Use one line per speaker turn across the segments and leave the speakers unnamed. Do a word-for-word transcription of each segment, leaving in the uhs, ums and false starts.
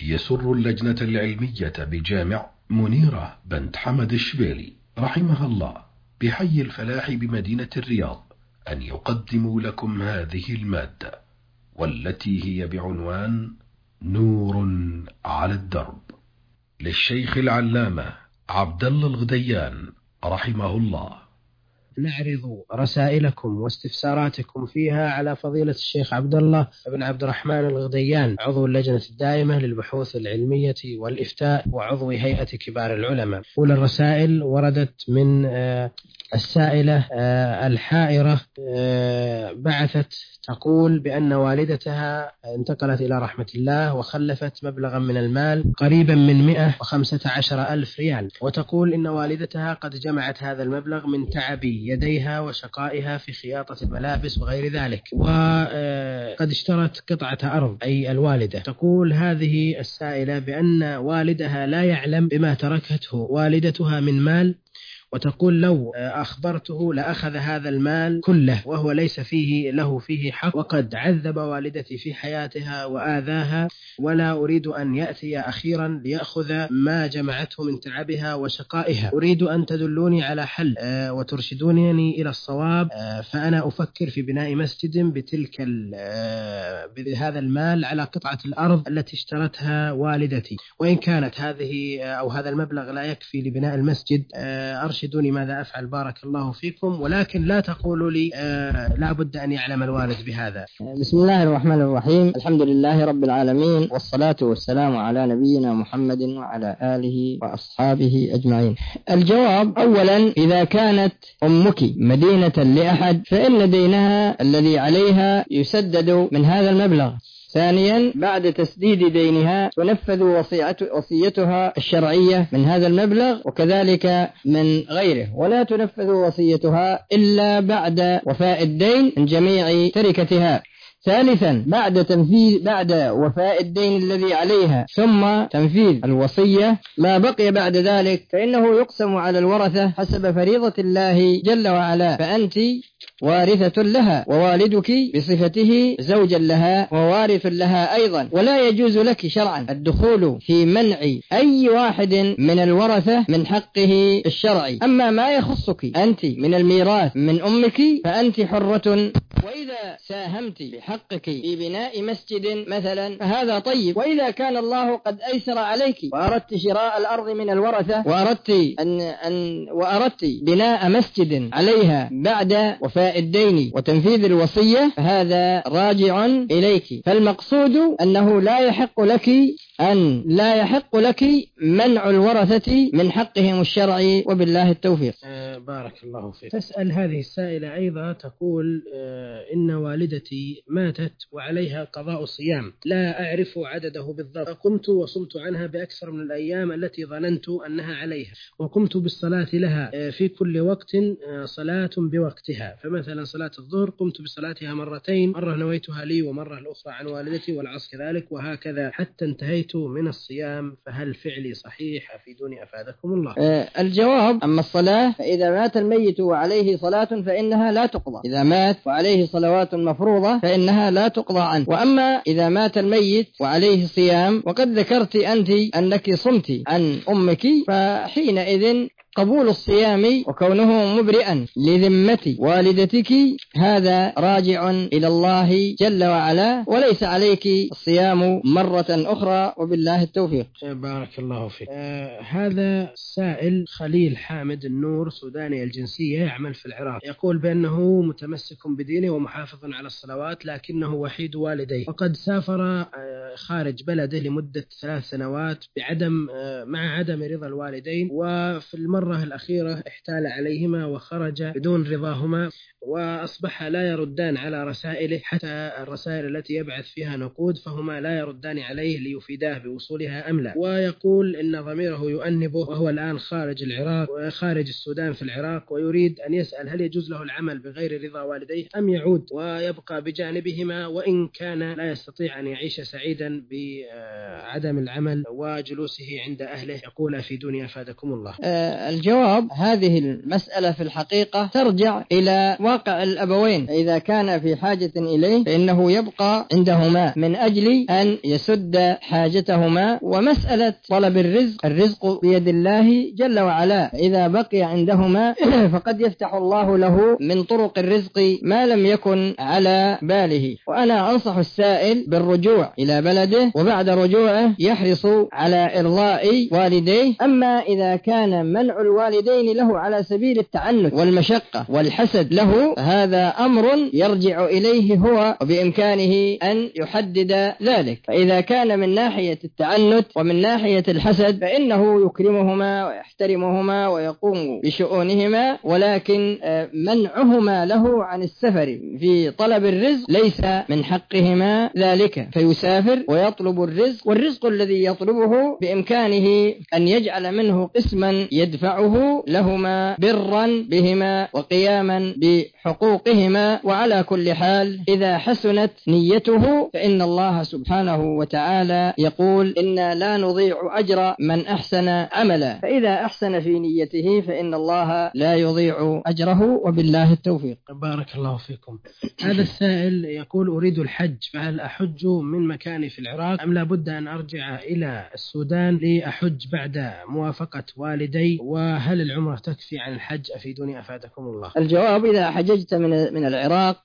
يسر اللجنة العلمية بجامع منيرة بنت حمد الشبيلي رحمها الله بحي الفلاح بمدينة الرياض أن يقدموا لكم هذه المادة، والتي هي بعنوان نور على الدرب، للشيخ العلامة عبد الله الغديان رحمه الله.
نعرض رسائلكم واستفساراتكم فيها على فضيلة الشيخ عبد الله بن عبد الرحمن الغديان، عضو اللجنة الدائمة للبحوث العلمية والإفتاء وعضو هيئة كبار العلماء. أولى الرسائل وردت من السائلة الحائرة، بعثت تقول بأن والدتها انتقلت إلى رحمة الله وخلفت مبلغا من المال قريبا من مئة وخمسة عشر ألف ريال، وتقول إن والدتها قد جمعت هذا المبلغ من تعب يديها وشقائها في خياطة الملابس وغير ذلك، وقد اشترت قطعة أرض أي الوالدة. تقول هذه السائلة بأن والدها لا يعلم بما تركته والدتها من مال، وتقول لو أخبرته لأخذ هذا المال كله وهو ليس فيه له فيه حق، وقد عذب والدتي في حياتها وآذاها، ولا أريد أن يأتي أخيرا ليأخذ ما جمعته من تعبها وشقائها. أريد أن تدلوني على حل وترشدونني إلى الصواب، فأنا أفكر في بناء مسجد بتلك بهذا المال على قطعة الأرض التي اشترتها والدتي، وإن كانت هذه أو هذا المبلغ لا يكفي لبناء المسجد أرشد دوني ماذا أفعل بارك الله فيكم، ولكن لا تقولوا لي آه لا بد أن يعلم الوالد بهذا.
بسم الله الرحمن الرحيم، الحمد لله رب العالمين، والصلاة والسلام على نبينا محمد وعلى آله وأصحابه أجمعين. الجواب: أولا، إذا كانت أمك مدينة لأحد فإن دينها الذي عليها يسدد من هذا المبلغ. ثانيا، بعد تسديد دينها تنفذ وصيتها الشرعية من هذا المبلغ وكذلك من غيره، ولا تنفذ وصيتها إلا بعد وفاء الدين من جميع تركتها. ثالثا، بعد تنفيذ بعد وفاء الدين الذي عليها ثم تنفيذ الوصية ما بقي بعد ذلك فإنه يقسم على الورثة حسب فريضة الله جل وعلا، فأنت وارثة لها، ووالدك بصفته زوجا لها ووارث لها أيضا، ولا يجوز لك شرعا الدخول في منع أي واحد من الورثة من حقه الشرعي. أما ما يخصك أنت من الميراث من أمك فأنت حرة، وإذا ساهمت بحقك في بناء مسجد مثلا فهذا طيب، وإذا كان الله قد أيسر عليك وأردت شراء الأرض من الورثة وأردت أن أن وأردت بناء مسجد عليها بعد وفاء الدين وتنفيذ الوصية فهذا راجع إليك. فالمقصود أنه لا يحق لك أن لا يحق لك منع الورثة من حقهم الشرعي، وبالله التوفيق.
آه بارك الله فيك. تسأل هذه السائلة أيضا تقول آه إن والدتي ماتت وعليها قضاء صيام لا أعرف عدده بالضبط، قمت وصمت عنها بأكثر من الأيام التي ظننت أنها عليها، وقمت بالصلاة لها آه في كل وقت آه صلاة بوقتها، فمثلا صلاة الظهر قمت بصلاتها مرتين، مرة نويتها لي ومرة الأخرى عن والدتي، والعصر كذلك، وهكذا حتى انتهيت من الصيام، فهل فعلي صحيح؟ أفيدوني أفادكم الله.
آه الجواب: أما الصلاة فإذا مات الميت وعليه صلاة فإنها لا تقضى، إذا مات وعليه صلوات مفروضة فإنها لا تقضى عنه. وأما إذا مات الميت وعليه صيام وقد ذكرت أنت أنك صمت عن أمك فحينئذ قبول الصيام وكونه مبرئا لذمة والدتك هذا راجع إلى الله جل وعلا، وليس عليك الصيام مرة أخرى، وبالله التوفيق.
بارك الله فيك. آه هذا سائل خليل حامد النور سوداني الجنسية يعمل في العراق، يقول بأنه متمسك بدينه ومحافظ على الصلوات لكنه وحيد والديه، وقد سافر آه خارج بلده لمدة ثلاث سنوات بعدم آه مع عدم رضا الوالدين، وفي المرة المرة الأخيرة احتال عليهما وخرج بدون رضاهما، وأصبح لا يردان على رسائله، حتى الرسائل التي يبعث فيها نقود فهما لا يردان عليه ليفيداه بوصولها أم لا، ويقول إن ضميره يؤنبه وهو الآن خارج العراق وخارج السودان في العراق، ويريد أن يسأل هل يجوز له العمل بغير رضا والديه أم يعود ويبقى بجانبهما، وإن كان لا يستطيع أن يعيش سعيدا بعدم العمل وجلوسه عند أهله. يقول أفيدوني أفادكم الله.
آه الجواب: هذه المسألة في الحقيقة ترجع إلى واقع الأبوين، إذا كان في حاجة إليه فإنه يبقى عندهما من أجل أن يسد حاجتهما. ومسألة طلب الرزق، الرزق بيد الله جل وعلا، إذا بقي عندهما فقد يفتح الله له من طرق الرزق ما لم يكن على باله. وأنا أنصح السائل بالرجوع إلى بلده، وبعد رجوعه يحرص على إرضاء والديه. أما إذا كان منع الوالدين له على سبيل التعنت والمشقة والحسد له، هذا أمر يرجع إليه هو، وبإمكانه أن يحدد ذلك. فإذا كان من ناحية التعنت ومن ناحية الحسد فإنه يكرمهما ويحترمهما ويقوم بشؤونهما، ولكن منعهما له عن السفر في طلب الرزق ليس من حقهما ذلك، فيسافر ويطلب الرزق، والرزق الذي يطلبه بإمكانه أن يجعل منه قسما يدفعه لهما برا بهما وقياما بحقوقهما. وعلى كل حال إذا حسنت نيته فإن الله سبحانه وتعالى يقول: إنا لا نضيع أجر من أحسن عملا. فإذا أحسن في نيته فإن الله لا يضيع أجره، وبالله التوفيق.
بارك الله فيكم. هذا السائل يقول: أريد الحج، فهل أحج من مكاني في العراق أم لا بد أن أرجع إلى السودان لأحج بعد موافقة والدي؟ وهل العمرة تكفي عن الحج؟ أفيدوني أفادكم الله.
الجواب: إذا حججت من من العراق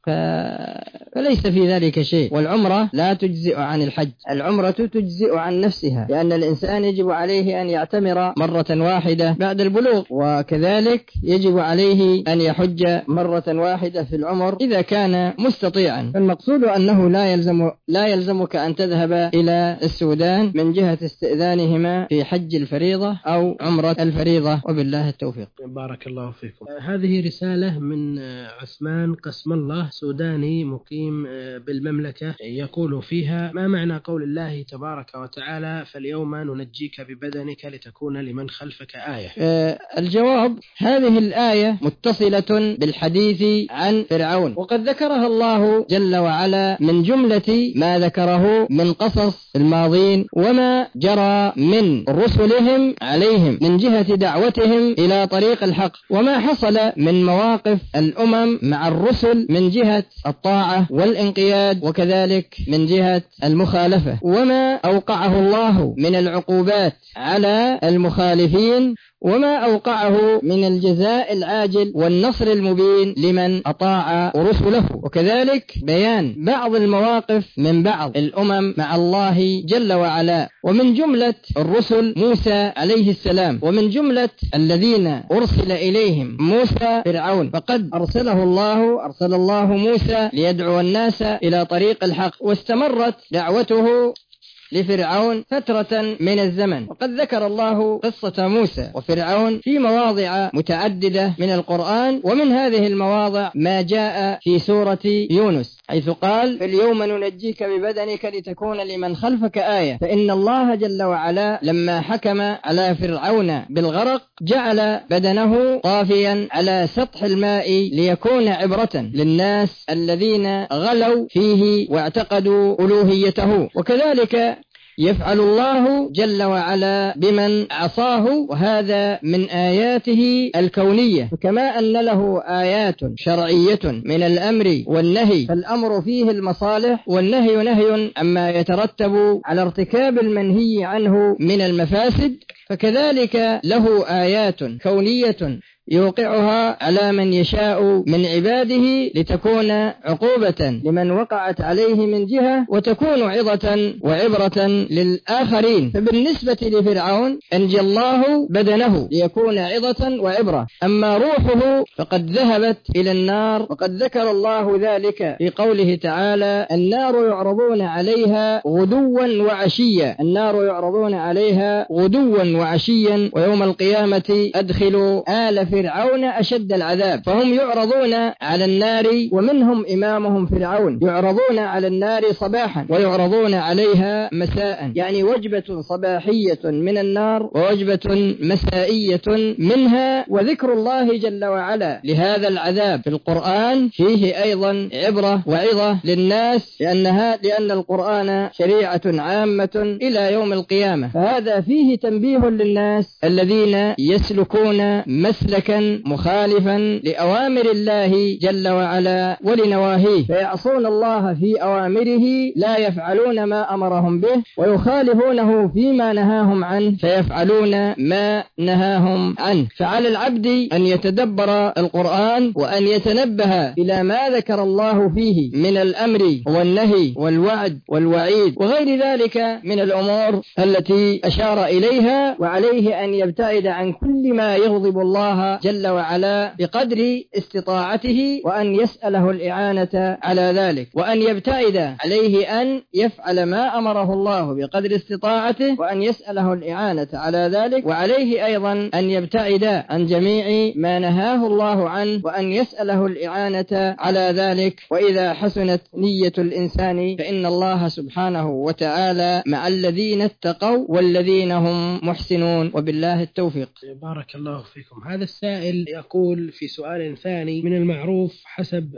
فليس في ذلك شيء، والعمرة لا تجزئ عن الحج، العمرة تجزئ عن نفسها، لأن الإنسان يجب عليه أن يعتمر مرة واحدة بعد البلوغ، وكذلك يجب عليه أن يحج مرة واحدة في العمر إذا كان مستطيعا. فالمقصود أنه لا يلزم لا يلزمك أن تذهب إلى السودان من جهة استئذانهما في حج الفريضة أو عمرة الفريضة، وبالله التوفيق.
بارك الله فيكم. هذه رسالة من عثمان قسم الله، سوداني مقيم بالمملكة، يقول فيها: ما معنى قول الله تبارك وتعالى: فاليوم ننجيك ببدنك لتكون لمن خلفك آية؟
الجواب: هذه الآية متصلة بالحديث عن فرعون، وقد ذكرها الله جل وعلا من جملة ما ذكره من قصص الماضين وما جرى من رسلهم عليهم من جهة دعوتهم إلى طريق الحق، وما حصل من مواقف الأمم مع الرسل من جهة الطاعة والانقياد، وكذلك من جهة المخالفة، وما أوقعه الله من العقوبات على المخالفين، وما أوقعه من الجزاء العاجل والنصر المبين لمن أطاع رسله، وكذلك بيان بعض المواقف من بعض الأمم مع الله جل وعلا. ومن جملة الرسل موسى عليه السلام، ومن جملة الذين أرسل إليهم موسى فرعون، فقد أرسله الله أرسل الله موسى ليدعو الناس إلى طريق الحق، واستمرت دعوته لفرعون فترة من الزمن. وقد ذكر الله قصة موسى وفرعون في مواضع متعددة من القرآن، ومن هذه المواضع ما جاء في سورة يونس، حيث قال: فاليوم ننجيك ببدنك لتكون لمن خلفك آية. فإن الله جل وعلا لما حكم على فرعون بالغرق جعل بدنه طافيا على سطح الماء ليكون عبرة للناس الذين غلوا فيه واعتقدوا ألوهيته، وكذلك يفعل الله جل وعلا بمن عصاه، وهذا من آياته الكونية. فكما أن له آيات شرعية من الأمر والنهي، فالأمر فيه المصالح والنهي نهي عما يترتب على ارتكاب المنهي عنه من المفاسد، فكذلك له آيات كونية يوقعها على من يشاء من عباده لتكون عقوبة لمن وقعت عليه من جهة، وتكون عظة وعبرة للآخرين. فبالنسبة لفرعون أنجى الله بدنه ليكون عظة وعبرة، أما روحه فقد ذهبت إلى النار، وقد ذكر الله ذلك في قوله تعالى: النار يعرضون عليها غدوا وعشيا، النار يعرضون عليها غدوا وعشيا، ويوم القيامة أدخلوا آل فرعون فرعون أشد العذاب، فهم يعرضون على النار ومنهم إمامهم فرعون، يعرضون على النار صباحا ويعرضون عليها مساء، يعني وجبة صباحية من النار ووجبة مسائية منها. وذكر الله جل وعلا لهذا العذاب في القرآن فيه أيضا عبرة وعظة للناس، لأنها لأن القرآن شريعة عامة إلى يوم القيامة، فهذا فيه تنبيه للناس الذين يسلكون مسلكا مخالفا لأوامر الله جل وعلا ولنواهيه، فيعصون الله في أوامره لا يفعلون ما أمرهم به، ويخالفونه فيما نهاهم عنه فيفعلون ما نهاهم عنه. فعلى العبد أن يتدبر القرآن وأن يتنبه إلى ما ذكر الله فيه من الأمر والنهي والوعد والوعيد وغير ذلك من الأمور التي أشار إليها، وعليه أن يبتعد عن كل ما يغضب الله جل وعلا بقدر استطاعته، وأن يسأله الإعانة على ذلك، وأن يبتعد عليه أن يفعل ما أمره الله بقدر استطاعته، وأن يسأله الإعانة على ذلك، وعليه أيضا أن يبتعد عن جميع ما نهاه الله عنه، وأن يسأله الإعانة على ذلك. وإذا حسنت نية الإنسان فإن الله سبحانه وتعالى مع الذين اتقوا والذين هم محسنون، وبالله التوفيق.
بارك الله فيكم. هذا السائل يقول في سؤال ثاني: من المعروف حسب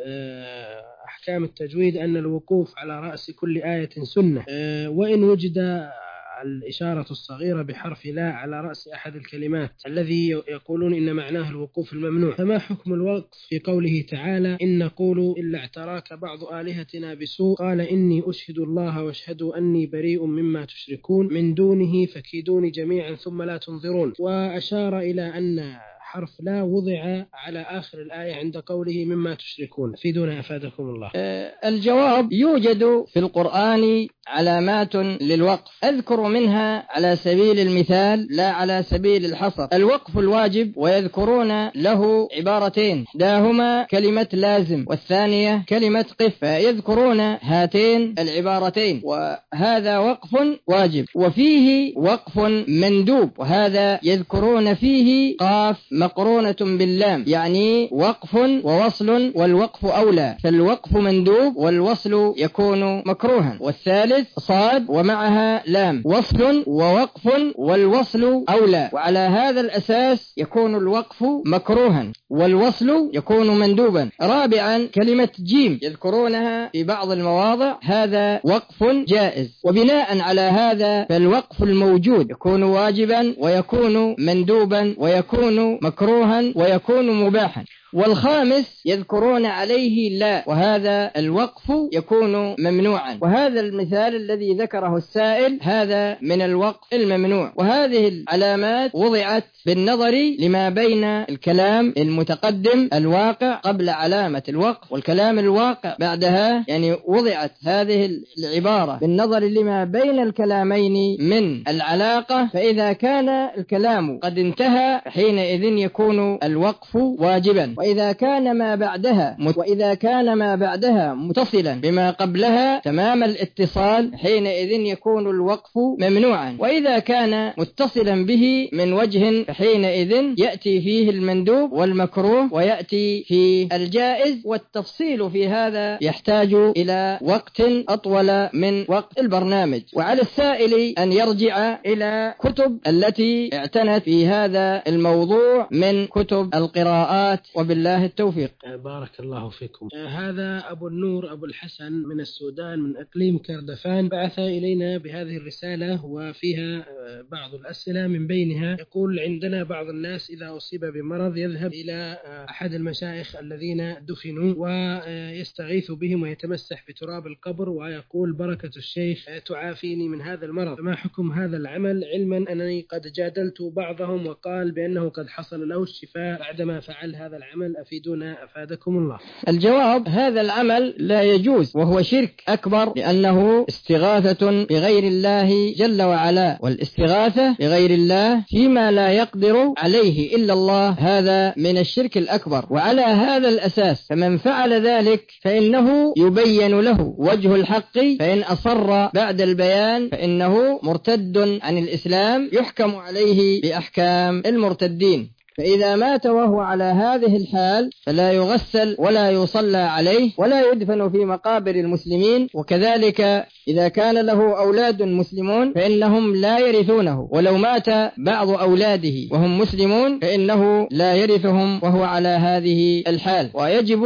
أحكام التجويد أن الوقوف على رأس كل آية سنة، وإن وجد الإشارة الصغيرة بحرف لا على رأس أحد الكلمات الذي يقولون إن معناه الوقوف الممنوع، فما حكم الوقف في قوله تعالى: إن نقول إلا اعتراك بعض آلهتنا بسوء قال إني أشهد الله واشهدوا أني بريء مما تشركون من دونه فكيدوني جميعا ثم لا تنظرون. وأشار إلى أن حرف لا وضع على آخر الآية عند قوله مما تشركون، فيدونا أفادكم الله.
الجواب: يوجد في القرآن علامات للوقف، أذكر منها على سبيل المثال لا على سبيل الحصر الوقف الواجب، ويذكرون له عبارتين، إحداهما كلمة لازم والثانية كلمة قف، فيذكرون هاتين العبارتين، وهذا وقف واجب. وفيه وقف مندوب، وهذا يذكرون فيه قاف مقرونة باللام، يعني وقف ووصل، والوقف أولى، فالوقف مندوب والوصل يكون مكروها. والثالث صاد ومعها لام، وصل ووقف والوصل أولى، وعلى هذا الأساس يكون الوقف مكروها والوصل يكون مندوبا. رابعا كلمة جيم يذكرونها في بعض المواضع، هذا وقف جائز، وبناء على هذا فالوقف الموجود يكون واجبا ويكون مندوبا ويكون مكروها ويكون مباحا. والخامس يذكرون عليه لا، وهذا الوقف يكون ممنوعا، وهذا المثال الذي ذكره السائل هذا من الوقف الممنوع. وهذه العلامات وضعت بالنظر لما بين الكلام المتقدم الواقع قبل علامة الوقف والكلام الواقع بعدها، يعني وضعت هذه العبارة بالنظر لما بين الكلامين من العلاقة، فإذا كان الكلام قد انتهى حينئذ يكون الوقف واجبا، وإذا كان ما بعدها وإذا كان ما بعدها متصلا بما قبلها تمام الاتصال حينئذ يكون الوقف ممنوعا، وإذا كان متصلا به من وجه حينئذ يأتي فيه المندوب والمكروه ويأتي فيه الجائز. والتفصيل في هذا يحتاج إلى وقت أطول من وقت البرنامج، وعلى السائل أن يرجع إلى كتب التي اعتنت في هذا الموضوع من كتب القراءات، وبالله التوفيق.
بارك الله فيكم. هذا أبو النور أبو الحسن من السودان من إقليم كردفان بعث إلينا بهذه الرسالة وفيها بعض الأسئلة، من بينها يقول: عندنا بعض الناس إذا أصيب بمرض يذهب إلى أحد المشايخ الذين دفنوا ويستغيث بهم ويتمسح بتراب القبر ويقول بركة الشيخ تعافيني من هذا المرض، فما حكم هذا العمل؟ علما أنني قد جادلت بعضهم وقال بأنه قد حصل له الشفاء بعدما فعل هذا العمل، أفيدونا أفادكم الله.
الجواب: هذا العمل لا يجوز وهو شرك أكبر، لأنه استغاثة بغير الله جل وعلا، والاستغاثة بغير الله فيما لا يقدر عليه إلا الله هذا من الشرك الأكبر. وعلى هذا الأساس فمن فعل ذلك فإنه يبين له وجه الحق، فإن أصر بعد البيان فإنه مرتد عن الإسلام يحكم عليه بأحكام المرتدين. فإذا مات وهو على هذه الحال فلا يغسل ولا يصلى عليه ولا يدفن في مقابر المسلمين. وكذلك إذا كان له أولاد مسلمون فإنهم لا يرثونه، ولو مات بعض أولاده وهم مسلمون فإنه لا يرثهم وهو على هذه الحال، ويجب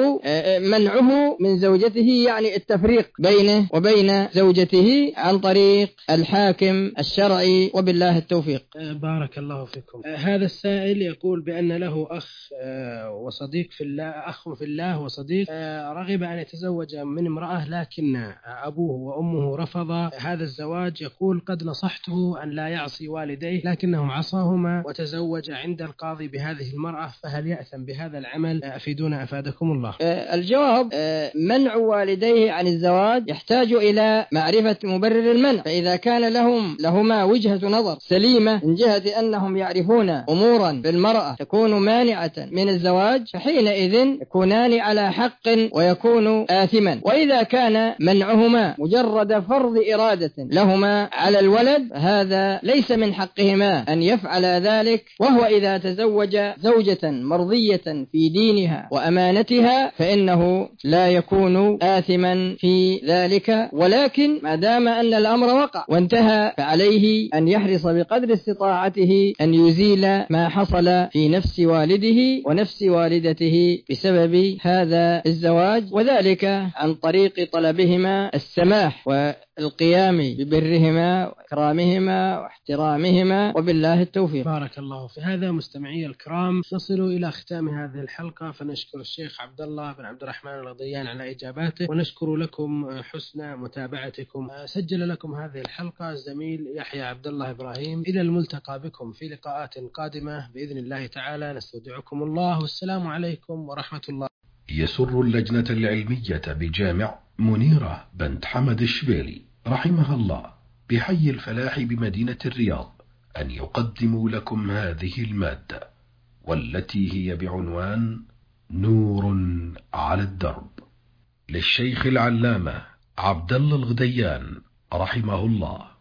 منعه من زوجته، يعني التفريق بينه وبين زوجته عن طريق الحاكم الشرعي، وبالله التوفيق.
بارك الله فيكم. هذا السائل يقول بأن له أخ وصديق في الله، أخ في الله وصديق، رغب أن يتزوج من امرأة لكن أبوه وأمه رفض هذا الزواج. يقول قد نصحته أن لا يعصي والديه لكنه عصاهما وتزوج عند القاضي بهذه المرأة، فهل يأثم بهذا العمل؟ أفيدونا أفادكم الله.
الجواب: منع والديه عن الزواج يحتاج إلى معرفة مبرر المنع، فإذا كان لهم لهما وجهة نظر سليمة من جهة أنهم يعرفون أمورا بالمرأة تكون مانعة من الزواج فحينئذ يكونان على حق ويكون آثما. وإذا كان منعهما مجرد فرض إرادة لهما على الولد هذا ليس من حقهما أن يفعل ذلك، وهو إذا تزوج زوجة مرضية في دينها وأمانتها فإنه لا يكون آثما في ذلك، ولكن ما دام أن الأمر وقع وانتهى فعليه أن يحرص بقدر استطاعته أن يزيل ما حصل في نفس والده ونفس والدته بسبب هذا الزواج، وذلك عن طريق طلبهما السماح والقيام ببرهما وإكرامهما واحترامهما، وبالله التوفيق.
بارك الله في هذا. مستمعي الكرام، نصل إلى ختام هذه الحلقة، فنشكر الشيخ عبد الله بن عبد الرحمن الغضيان على إجاباته، ونشكر لكم حسن متابعتكم. سجل لكم هذه الحلقة الزميل يحيى عبد الله إبراهيم. إلى الملتقى بكم في لقاءات قادمة بإذن الله تعالى، نستودعكم الله، والسلام عليكم ورحمة الله.
يسر اللجنة العلمية بجامع منيرة بنت حمد الشبيلي رحمها الله بحي الفلاح بمدينة الرياض أن يقدموا لكم هذه المادة، والتي هي بعنوان نور على الدرب، للشيخ العلامة عبد الله الغديان رحمه الله.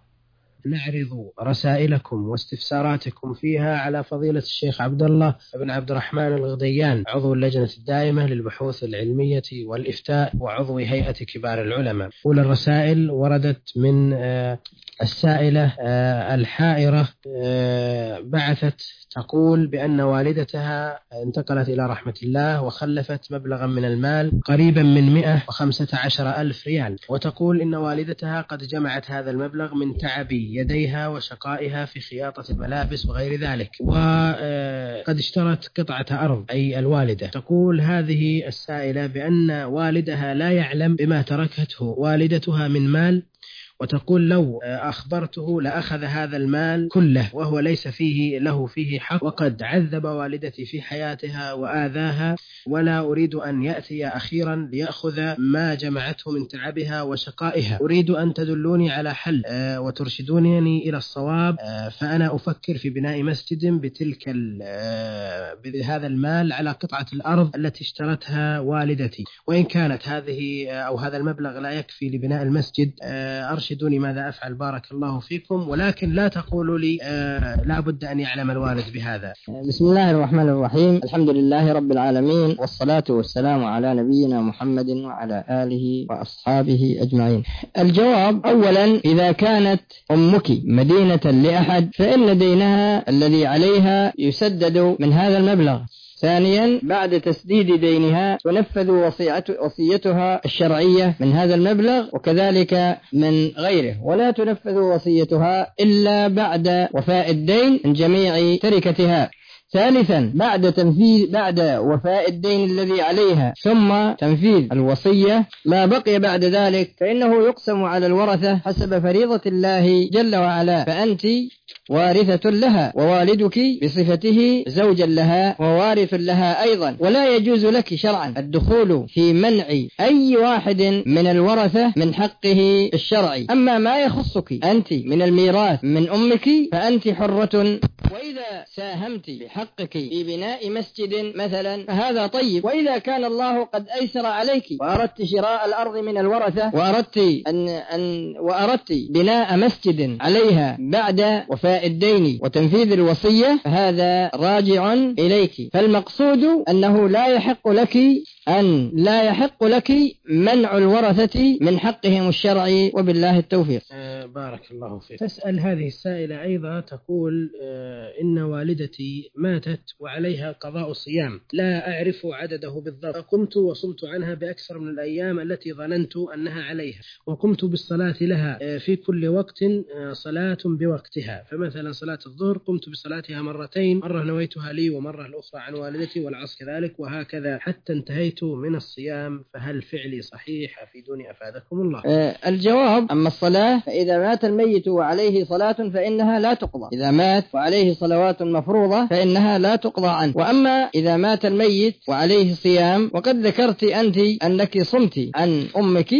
نعرض رسائلكم واستفساراتكم فيها على فضيلة الشيخ عبد الله بن عبد الرحمن الغديان، عضو اللجنة الدائمة للبحوث العلمية والإفتاء وعضو هيئة كبار العلماء. أولى الرسائل وردت من السائلة الحائرة، بعثت تقول بأن والدتها انتقلت إلى رحمة الله وخلفت مبلغا من المال قريبا من مئة وخمسة عشر ألف ريال، وتقول إن والدتها قد جمعت هذا المبلغ من تعب يديها وشقائها في خياطة الملابس وغير ذلك، وقد اشترت قطعة أرض أي الوالدة. تقول هذه السائلة بأن والدها لا يعلم بما تركته والدتها من مال، وتقول لو أخبرته لأخذ هذا المال كله وهو ليس فيه له فيه حق، وقد عذب والدتي في حياتها وآذاها، ولا أريد أن يأتي أخيرا ليأخذ ما جمعته من تعبها وشقائها. أريد أن تدلوني على حل وترشدونني إلى الصواب، فأنا أفكر في بناء مسجد بتلك بهذا المال على قطعة الأرض التي اشترتها والدتي، وإن كانت هذه أو هذا المبلغ لا يكفي لبناء المسجد أرشدوني ماذا أفعل بارك الله فيكم، ولكن لا تقولوا لي آه لا بد أن يعلم الوالد بهذا.
بسم الله الرحمن الرحيم، الحمد لله رب العالمين، والصلاة والسلام على نبينا محمد وعلى آله وأصحابه أجمعين. الجواب: أولا، إذا كانت أمك مدينة لأحد فإن دينها الذي عليها يسدد من هذا المبلغ. ثانيا، بعد تسديد دينها تنفذ وصيتها الشرعية من هذا المبلغ وكذلك من غيره، ولا تنفذ وصيتها إلا بعد وفاء الدين من جميع تركتها. ثالثا، بعد تنفيذ بعد وفاء الدين الذي عليها ثم تنفيذ الوصية ما بقي بعد ذلك فإنه يقسم على الورثة حسب فريضة الله جل وعلا، فأنت وارثة لها، ووالدك بصفته زوجا لها ووارث لها أيضا، ولا يجوز لك شرعا الدخول في منع أي واحد من الورثة من حقه الشرعي. أما ما يخصك أنت من الميراث من أمك فأنت حرة وإذا ساهمت بحقك في بناء مسجد مثلا فهذا طيب. وإذا كان الله قد أيسر عليك وأردت شراء الأرض من الورثة وأردت أن أن وأردت بناء مسجد عليها بعد وفاء الدين وتنفيذ الوصية فهذا راجع إليك. فالمقصود أنه لا يحق لك أن لا يحق لك منع الورثة من حقهم الشرعي، وبالله التوفيق.
آه بارك الله فيك. تسأل هذه السائلة أيضا تقول آه إن والدتي ماتت وعليها قضاء صيام لا أعرف عدده بالضبط، قمت وصمت عنها بأكثر من الأيام التي ظننت أنها عليها، وقمت بالصلاة لها آه في كل وقت آه صلاة بوقتها، فمثلا صلاة الظهر قمت بصلاتها مرتين، مرة نويتها لي ومرة الأخرى عن والدتي، والعصر كذلك، وهكذا حتى انتهيت من الصيام، فهل فعلي صحيح؟ أفيدوني أفادكم الله.
آه الجواب: أما الصلاة فإذا مات الميت وعليه صلاة فإنها لا تقضى، إذا مات وعليه صلوات مفروضة فإنها لا تقضى عنه. وأما إذا مات الميت وعليه صيام وقد ذكرت أنت أنك صمت عن أمك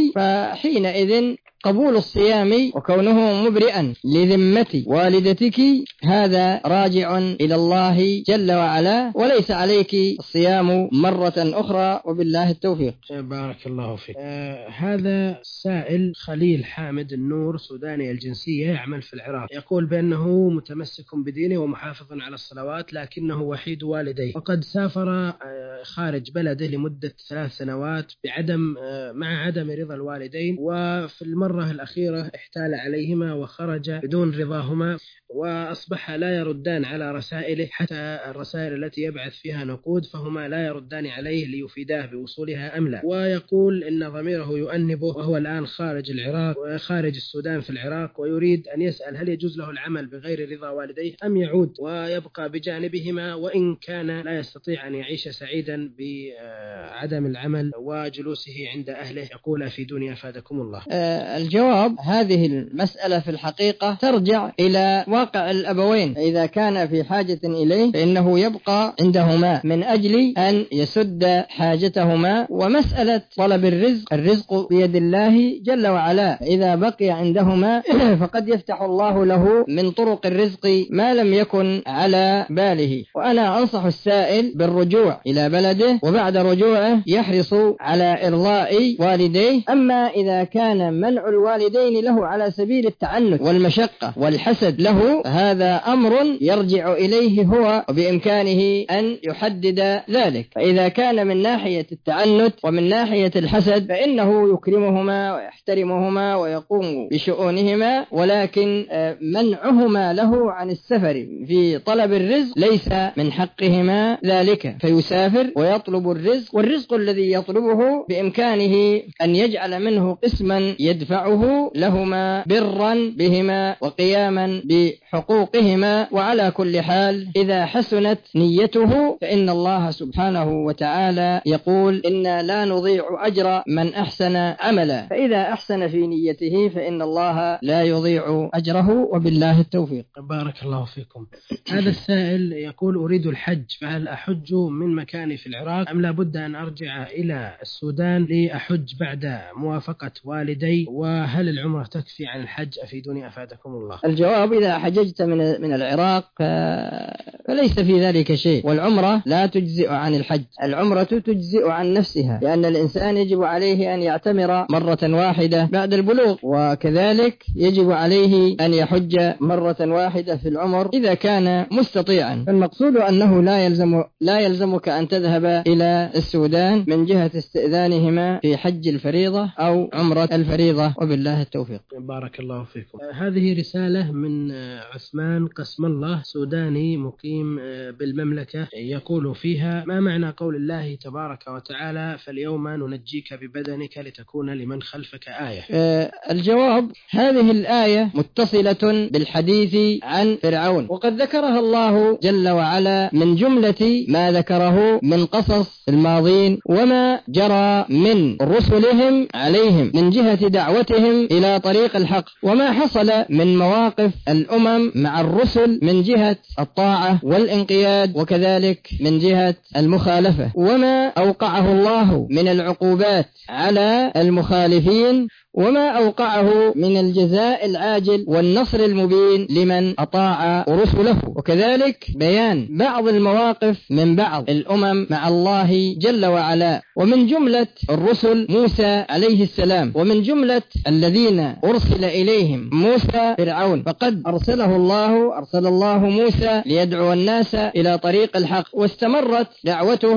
فحينئذ قبول الصيام وكونه مبرئا لذمة والدتك هذا راجع إلى الله جل وعلا، وليس عليك الصيام مرة أخرى، وبالله التوفيق.
بارك الله فيك. آه هذا سائل خليل حامد النور سوداني الجنسية يعمل في العراق، يقول بأنه متمسك بدينه ومحافظ على الصلوات لكنه وحيد والديه، وقد سافر آه خارج بلده لمدة ثلاث سنوات بعدم آه مع عدم رضا الوالدين، وفي المرة المرة الأخيرة احتال عليهما وخرج بدون رضاهما، وأصبح لا يردان على رسائله حتى الرسائل التي يبعث فيها نقود فهما لا يردان عليه ليفيداه بوصولها أم لا. ويقول إن ضميره يؤنبه وهو الآن خارج العراق وخارج السودان في العراق، ويريد أن يسأل هل يجوز له العمل بغير رضا والديه أم يعود ويبقى بجانبهما، وإن كان لا يستطيع أن يعيش سعيدا بعدم العمل وجلوسه عند أهله. يقول أفيدوني أفادكم الله.
آه الجواب: هذه المسألة في الحقيقة ترجع إلى واقع الأبوين، إذا كان في حاجة إليه فإنه يبقى عندهما من أجل أن يسد حاجتهما. ومسألة طلب الرزق، الرزق بيد الله جل وعلا، إذا بقي عندهما فقد يفتح الله له من طرق الرزق ما لم يكن على باله. وأنا أنصح السائل بالرجوع إلى بلده، وبعد رجوعه يحرص على إرضاء والديه. أما إذا كان منع الوالدين له على سبيل التعنت والمشقة والحسد له هذا أمر يرجع إليه هو، وبإمكانه أن يحدد ذلك. فإذا كان من ناحية التعنت ومن ناحية الحسد فإنه يكرمهما ويحترمهما ويقوم بشؤونهما، ولكن منعهما له عن السفر في طلب الرزق ليس من حقهما ذلك، فيسافر ويطلب الرزق، والرزق الذي يطلبه بإمكانه أن يجعل منه قسما يدفعه لهما برا بهما وقياما بحقوقهما. وعلى كل حال إذا حسنت نيته فإن الله سبحانه وتعالى يقول: إنا لا نضيع أجر من أحسن عملا، فإذا أحسن في نيته فإن الله لا يضيع أجره، وبالله التوفيق.
بارك الله فيكم. هذا السائل يقول: أريد الحج، فهل أحج من مكاني في العراق أم لا بد أن أرجع إلى السودان لأحج بعد موافقة والدي؟ وهل العمرة تكفي عن الحج؟ أفيدوني أفادكم الله.
الجواب: إذا حججت من من العراق فليس في ذلك شيء، والعمرة لا تجزئ عن الحج، العمرة تجزئ عن نفسها، لأن الإنسان يجب عليه أن يعتمر مرة واحدة بعد البلوغ، وكذلك يجب عليه أن يحج مرة واحدة في العمر إذا كان مستطيعا. فالمقصود أنه لا يلزم لا يلزمك أن تذهب إلى السودان من جهة استئذانهما في حج الفريضة أو عمرة الفريضة، وبالله التوفيق.
بارك الله فيكم. هذه رسالة من عثمان قسم الله سوداني مقيم بالمملكة، يقول فيها: ما معنى قول الله تبارك وتعالى: فاليوم ننجيك ببدنك لتكون لمن خلفك آية؟
آه الجواب: هذه الآية متصلة بالحديث عن فرعون، وقد ذكرها الله جل وعلا من جملة ما ذكره من قصص الماضين وما جرى من رسلهم عليهم من جهة دعوتهم إلى طريق الحق، وما حصل من مواقف الأمم مع الرسل من جهة الطاعة والانقياد، وكذلك من جهة المخالفة، وما أوقعه الله من العقوبات على المخالفين، وما أوقعه من الجزاء العاجل والنصر المبين لمن أطاع رسله، وكذلك بيان بعض المواقف من بعض الأمم مع الله جل وعلا. ومن جملة الرسل موسى عليه السلام، ومن جملة الذين أرسل إليهم موسى فرعون، فقد أرسله الله أرسل الله موسى ليدعو الناس إلى طريق الحق، واستمرت دعوته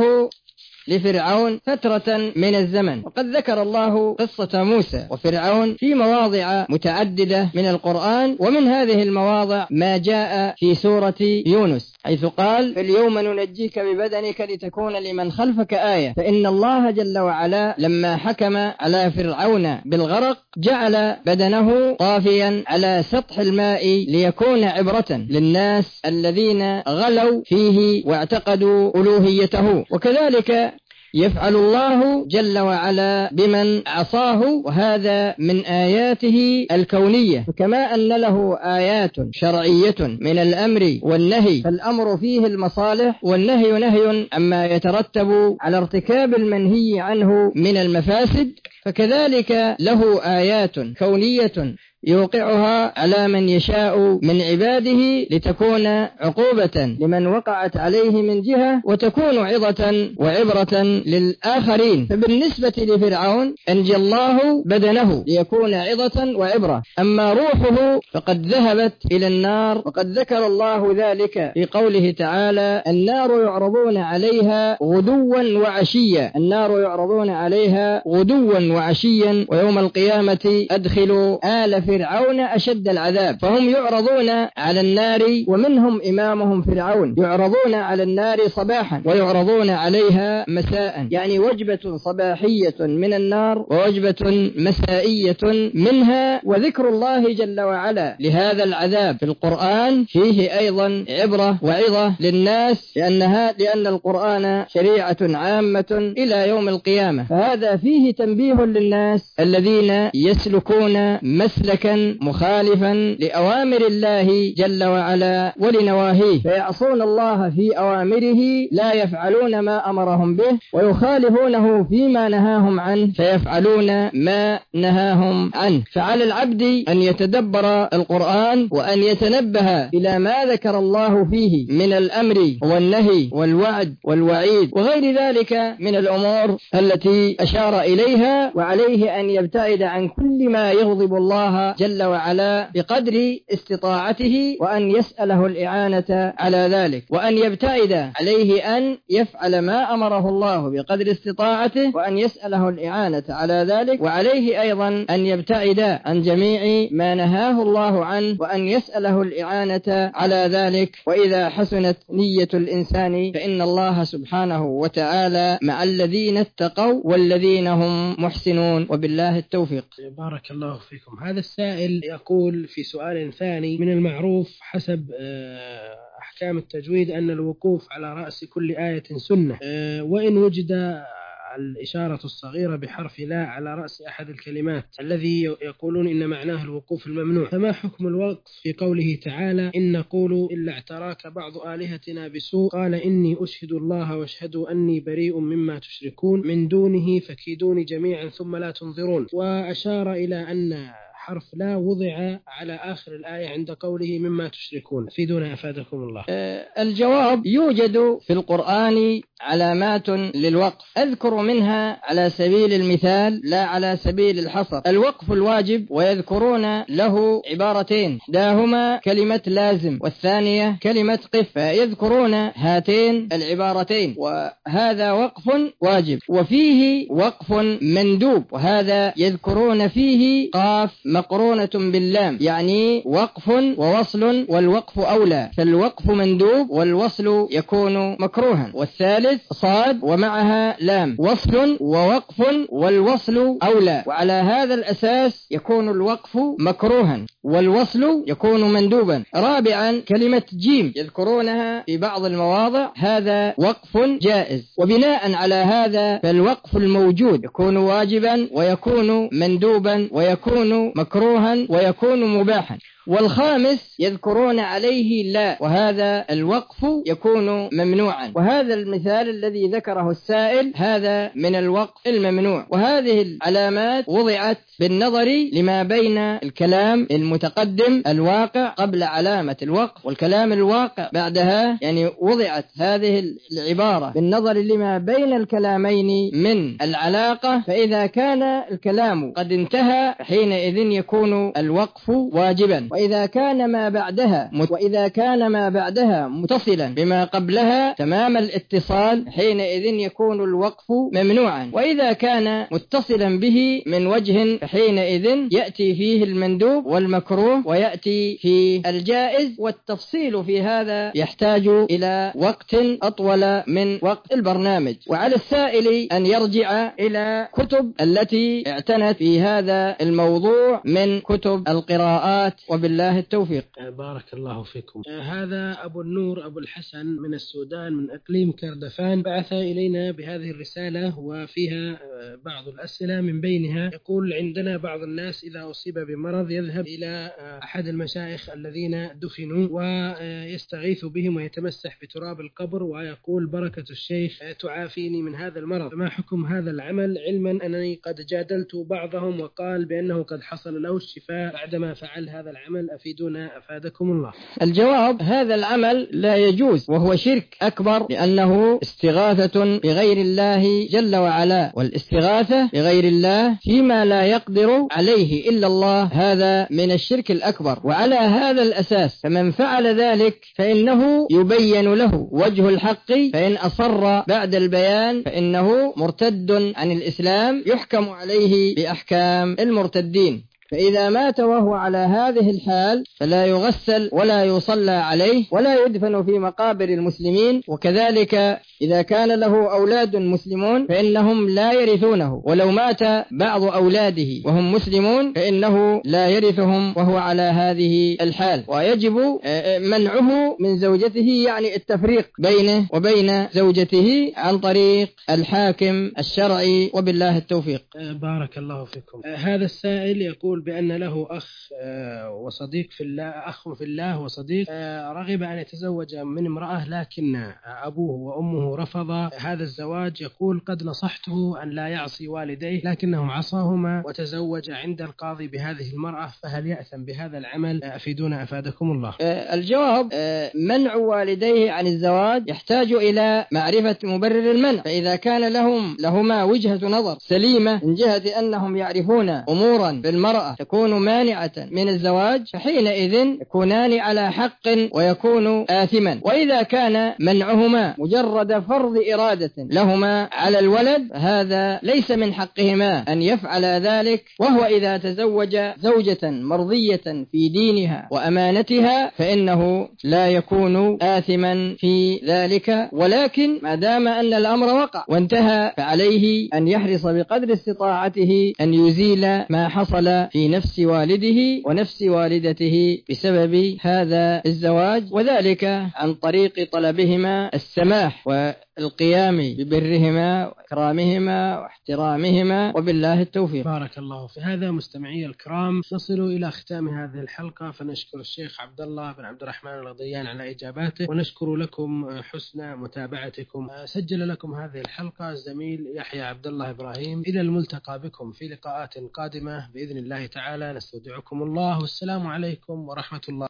لفرعون فترة من الزمن. وقد ذكر الله قصة موسى وفرعون في مواضع متعددة من القرآن، ومن هذه المواضع ما جاء في سورة يونس حيث قال: فاليوم ننجيك ببدنك لتكون لمن خلفك آية. فإن الله جل وعلا لما حكم على فرعون بالغرق جعل بدنه طافيا على سطح الماء ليكون عبرة للناس الذين غلوا فيه واعتقدوا ألوهيته. وكذلك يفعل الله جل وعلا بمن عصاه، وهذا من آياته الكونية. فكما أن له آيات شرعية من الأمر والنهي، فالأمر فيه المصالح والنهي نهي عما يترتب على ارتكاب المنهي عنه من المفاسد، فكذلك له آيات كونية يوقعها على من يشاء من عباده لتكون عقوبة لمن وقعت عليه من جهة، وتكون عظة وعبرة للآخرين. فبالنسبة لفرعون أنجى الله بدنه ليكون عظة وعبرة، أما روحه فقد ذهبت إلى النار، وقد ذكر الله ذلك في قوله تعالى: النار يعرضون عليها غدوا وعشيا، النار يعرضون عليها غدوا وعشيا، ويوم القيامة أدخلوا آل فرعون أشد العذاب. فهم يعرضون على النار، ومنهم إمامهم فرعون، يعرضون على النار صباحا ويعرضون عليها مساء، يعني وجبة صباحية من النار ووجبة مسائية منها. وذكر الله جل وعلا لهذا العذاب في القرآن فيه أيضا عبرة وعظة للناس، لأنها لأن القرآن شريعة عامة إلى يوم القيامة، فهذا فيه تنبيه للناس الذين يسلكون مسلك مخالفا لأوامر الله جل وعلا ولنواهيه، فيعصون الله في أوامره لا يفعلون ما أمرهم به، ويخالفونه فيما نهاهم عنه فيفعلون ما نهاهم عنه. فعلى العبد أن يتدبر القرآن وأن يتنبه إلى ما ذكر الله فيه من الأمر والنهي والوعد والوعيد وغير ذلك من الأمور التي أشار إليها، وعليه أن يبتعد عن كل ما يغضب الله جل وعلا بقدر استطاعته، وأن يسأله الإعانة على ذلك، وأن يبتعد عليه أن يفعل ما أمره الله بقدر استطاعته، وأن يسأله الإعانة على ذلك، وعليه أيضا أن يبتعد عن جميع ما نهاه الله عنه، وأن يسأله الإعانة على ذلك. وإذا حسنت نية الإنسان فإن الله سبحانه وتعالى مع الذين اتقوا والذين هم محسنون، وبالله التوفيق.
بارك الله فيكم. هذا السائل يقول في سؤال ثاني: من المعروف حسب أحكام التجويد أن الوقوف على رأس كل آية سنة، وإن وجد الإشارة الصغيرة بحرف لا على رأس أحد الكلمات الذي يقولون إن معناه الوقوف الممنوع، فما حكم الوقف في قوله تعالى: إن نقول إلا اعتراك بعض آلهتنا بسوء قال إني أشهد الله واشهدوا أني بريء مما تشركون من دونه فكيدوني جميعا ثم لا تنظرون. وأشار إلى أن حرف لا وضع على آخر الآية عند قوله مما تشركون. فيدونا أفادكم الله.
الجواب: يوجد في القرآن علامات للوقف، أذكر منها على سبيل المثال لا على سبيل الحصر الوقف الواجب، ويذكرون له عبارتين، إحداهما كلمة لازم والثانية كلمة قف، فيذكرون هاتين العبارتين، وهذا وقف واجب. وفيه وقف مندوب، وهذا يذكرون فيه قاف مقرونة باللام، يعني وقف ووصل، والوقف أولى، فالوقف مندوب والوصل يكون مكروها. والثالث صاد ومعها لام، وصل ووقف والوصل أولى، وعلى هذا الأساس يكون الوقف مكروها والوصل يكون مندوبا. رابعا كلمة جيم يذكرونها في بعض المواضع، هذا وقف جائز، وبناء على هذا فالوقف الموجود يكون واجبا ويكون مندوبا ويكون مكروها ويكون مباحا. والخامس يذكرون عليه لا، وهذا الوقف يكون ممنوعا. وهذا المثال الذي ذكره السائل هذا من الوقف الممنوع. وهذه العلامات وضعت بالنظر لما بين الكلام المتقدم الواقع قبل علامة الوقف والكلام الواقع بعدها، يعني وضعت هذه العبارة بالنظر لما بين الكلامين من العلاقة. فإذا كان الكلام قد انتهى حينئذ يكون الوقف واجبا، وإذا كان ما بعدها وإذا كان ما بعدها متصلا بما قبلها تمام الاتصال حينئذ يكون الوقف ممنوعا، وإذا كان متصلا به من وجه حينئذ يأتي فيه المندوب والمكروه ويأتي في الجائز. والتفصيل في هذا يحتاج إلى وقت أطول من وقت البرنامج، وعلى السائل أن يرجع إلى كتب التي اعتنت في هذا الموضوع من كتب القراءات، وبالله التوفيق.
بارك الله فيكم. هذا أبو النور أبو الحسن من السودان من إقليم كردفان بعث إلينا بهذه الرسالة وفيها بعض الأسئلة، من بينها يقول: عندنا بعض الناس إذا أصيب بمرض يذهب إلى أحد المشايخ الذين دفنوا ويستغيث بهم ويتمسح بتراب القبر ويقول: بركة الشيخ تعافيني من هذا المرض، فما حكم هذا العمل؟ علما أنني قد جادلت بعضهم وقال بأنه قد حصل له الشفاء بعدما فعل هذا العمل، أفيدونا أفادكم الله.
الجواب: هذا العمل لا يجوز وهو شرك أكبر، لأنه استغاثة بغير الله جل وعلا، والاستغاثة بغير الله فيما لا يقدر عليه إلا الله هذا من الشرك الأكبر. وعلى هذا الأساس فمن فعل ذلك فإنه يبين له وجه الحق، فإن أصر بعد البيان فإنه مرتد عن الإسلام يحكم عليه بأحكام المرتدين. فإذا مات وهو على هذه الحال فلا يغسل ولا يصلى عليه ولا يدفن في مقابر المسلمين. وكذلك إذا كان له أولاد مسلمون فإنهم لا يرثونه، ولو مات بعض أولاده وهم مسلمون فإنه لا يرثهم وهو على هذه الحال، ويجب منعه من زوجته، يعني التفريق بينه وبين زوجته عن طريق الحاكم الشرعي، وبالله التوفيق.
بارك الله فيكم. هذا السائل يقول بأن له أخ وصديق في الله، أخ في الله وصديق، رغب أن يتزوج من امرأة لكن أبوه وأمه رفض هذا الزواج. يقول: قد نصحته أن لا يعصي والديه لكنه عصاهما وتزوج عند القاضي بهذه المرأة، فهل يأثم بهذا العمل؟ أفيدونا أفادكم الله.
الجواب: منع والديه عن الزواج يحتاج إلى معرفة مبرر المنع. فإذا كان لهم لهما وجهة نظر سليمة من جهة أنهم يعرفون أمورا بالمرأة تكون مانعة من الزواج فحينئذ يكونان على حق ويكون آثما. وإذا كان منعهما مجرد فرض إرادة لهما على الولد هذا ليس من حقهما أن يفعل ذلك. وهو إذا تزوج زوجة مرضية في دينها وأمانتها فإنه لا يكون آثما في ذلك، ولكن ما دام أن الأمر وقع وانتهى فعليه أن يحرص بقدر استطاعته أن يزيل ما حصل في نفس والده ونفس والدته بسبب هذا الزواج، وذلك عن طريق طلبهما السماح والقيام ببرهما وإكرامهما واحترامهما، وبالله التوفيق.
بارك الله في هذا. مستمعي الكرام، نصل إلى ختام هذه الحلقة، فنشكر الشيخ عبد الله بن عبد الرحمن الغضيان على إجاباته، ونشكر لكم حسن متابعتكم. سجل لكم هذه الحلقة الزميل يحيى عبد الله إبراهيم. إلى الملتقى بكم في لقاءات قادمة بإذن الله تعالى. نستودعكم الله، والسلام عليكم ورحمة الله.